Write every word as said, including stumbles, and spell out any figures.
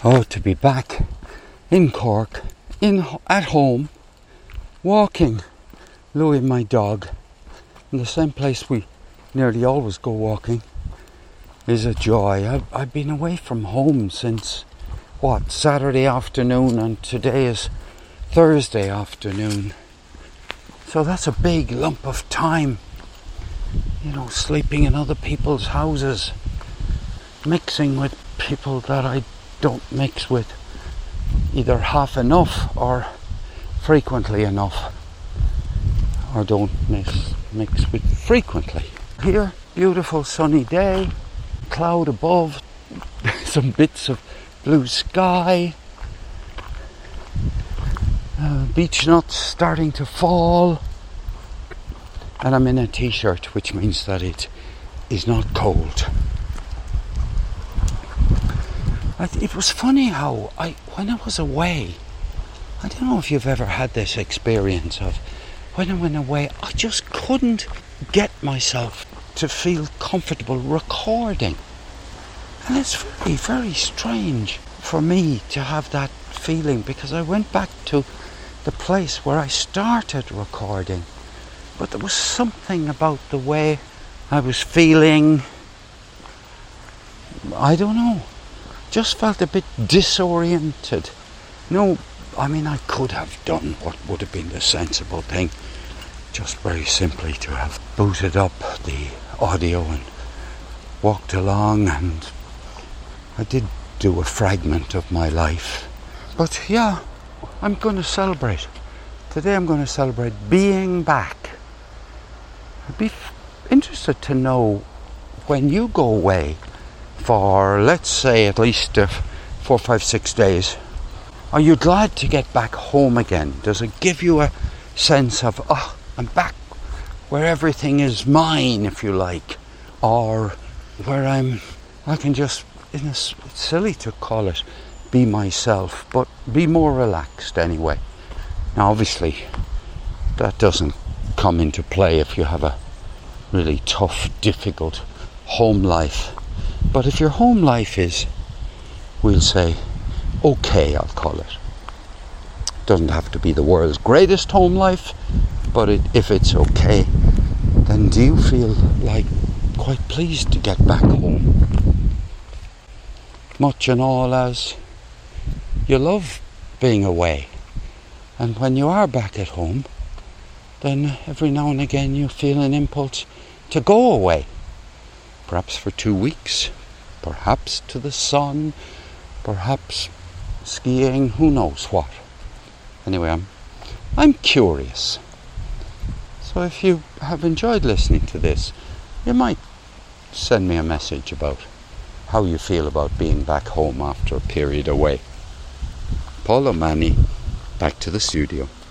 Oh, to be back in Cork, in at home, walking Louis, my dog, in the same place we nearly always go walking, is a joy. I've, I've been away from home since, what, Saturday afternoon, and today is Thursday afternoon. So that's a big lump of time, you know, sleeping in other people's houses, mixing with people that I don't mix with either half enough or frequently enough, or don't mix, mix with frequently. Here, beautiful sunny day, cloud above, some bits of blue sky, uh, beech nuts starting to fall, and I'm in a t-shirt, which means that it is not cold. It was funny how I, when I was away, I don't know if you've ever had this experience of when I went away, I just couldn't get myself to feel comfortable recording. And it's very, very strange for me to have that feeling, because I went back to the place where I started recording, but there was something about the way I was feeling, I don't know, just felt a bit disoriented. No, I mean, I could have done what would have been the sensible thing, just very simply to have booted up the audio and walked along, and I did do a fragment of my life. But yeah, I'm going to celebrate. Today I'm going to celebrate being back. I'd be f- interested to know, when you go away for, let's say, at least uh, four, five, six days, are you glad to get back home again? Does it give you a sense of, oh, I'm back where everything is mine, if you like, or where I'm, I can just, in a, it's silly to call it be myself, but be more relaxed anyway. Now, obviously, that doesn't come into play if you have a really tough, difficult home life. But if your home life is, we'll say, okay, I'll call it. Doesn't have to be the world's greatest home life, but it, if it's okay, then do you feel like quite pleased to get back home? Much and all as you love being away. And when you are back at home, then every now and again you feel an impulse to go away. Perhaps for two weeks, perhaps to the sun, perhaps skiing, who knows what. Anyway, I'm, I'm curious. So if you have enjoyed listening to this, you might send me a message about how you feel about being back home after a period away. Paul O'Mahony, back to the studio.